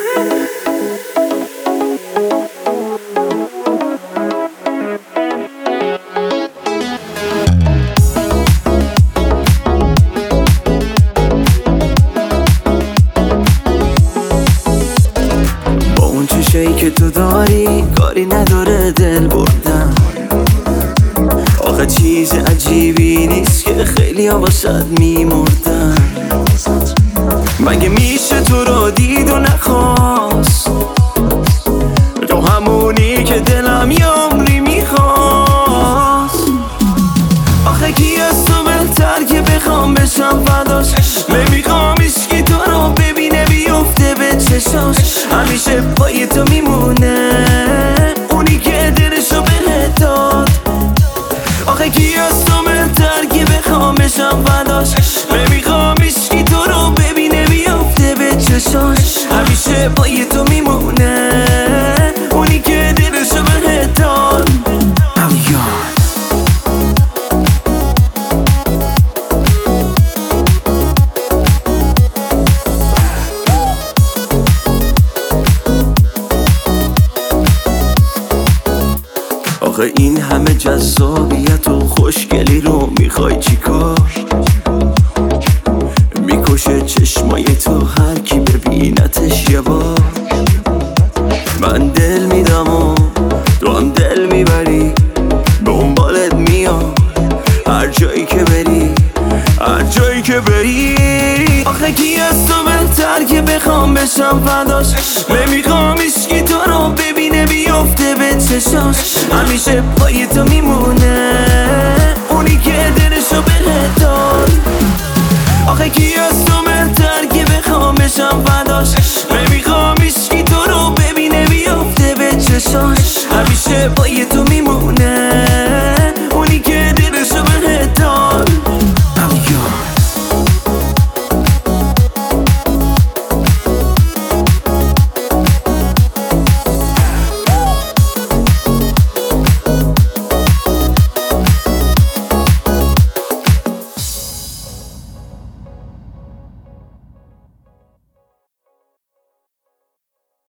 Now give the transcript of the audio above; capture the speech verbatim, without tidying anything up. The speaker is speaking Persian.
چشایی که تو داری کاری نداره دل بردم. آخه چیز عجیبی نیست که خیلی ها باشد میمردن. مگه میشه تو رو دید و نخواست؟ تو همونی که دلم یه عمری میخواست. آخه کی از تو بهتر که بخوام بشم فداش؟ نمیخوام عشقی تو رو ببینه بیفته به چشاش. همیشه پای تو میمونه اونی که دلشو بهت داد. آخه کی از تو بهتر که بخوام بشم فداش؟ نمیخوام عشقی تو رو ببینه بیفته به چشاش. همیشه پای تو میمونه اونی که دلشو بهت داد. آخه این همه جذابیت و خوشگلی رو میخوای چیکار؟ میکشه چشمای تو هر کی ببینتش یه بار. من دل میدم و تو هم دل میبری، دنبالت میام هر جایی که بری، هر جایی که بری. آخه کی از تو بهتر که بخوام بشم فداش؟ نمیخوام عشقی تو رو ببینه بیفته به چشاش. همیشه پای تو میمونه اونی که دلشو بهت داد. آخه کی از تو بهتر که بخوام بشم فداش؟ نمیخوام عشقی تو رو ببینه بیفته به چشاش. همیشه پای تو میمونه